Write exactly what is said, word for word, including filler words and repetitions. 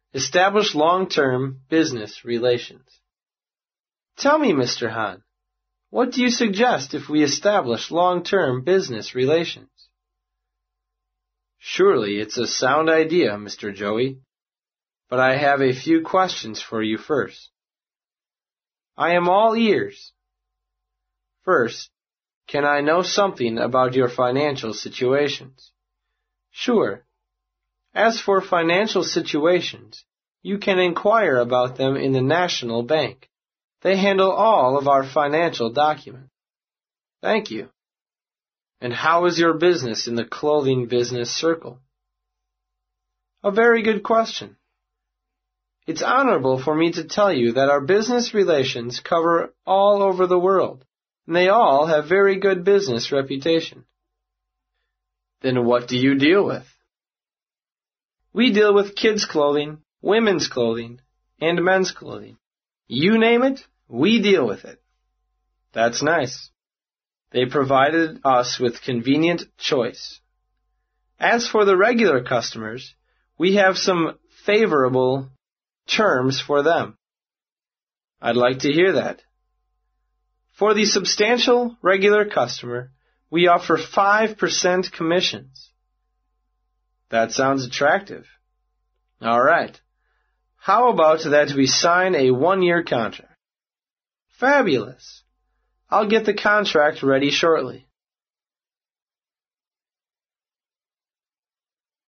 Establish long-term business relations. Tell me, Mister Hahn, what do you suggest if we establish long-term business relations? Surely it's a sound idea, Mister Joey, but I have a few questions for you first. I am all ears. First, can I know something about your financial situations? Sure. As for financial situations, you can inquire about them in the National Bank. They handle all of our financial documents. Thank you. And how is your business in the clothing business circle? A very good question. It's honorable for me to tell you that our business relations cover all over the world, and they all have very good business reputation. Then what do you deal with? We deal with kids' clothing, women's clothing, and men's clothing. You name it, we deal with it. That's nice. They provided us with convenient choice. As for the regular customers, we have some favorable terms for them. I'd like to hear that. For the substantial regular customer, we offer five percent commissions. That sounds attractive. All right. How about that we sign a one-year contract? Fabulous. I'll get the contract ready shortly.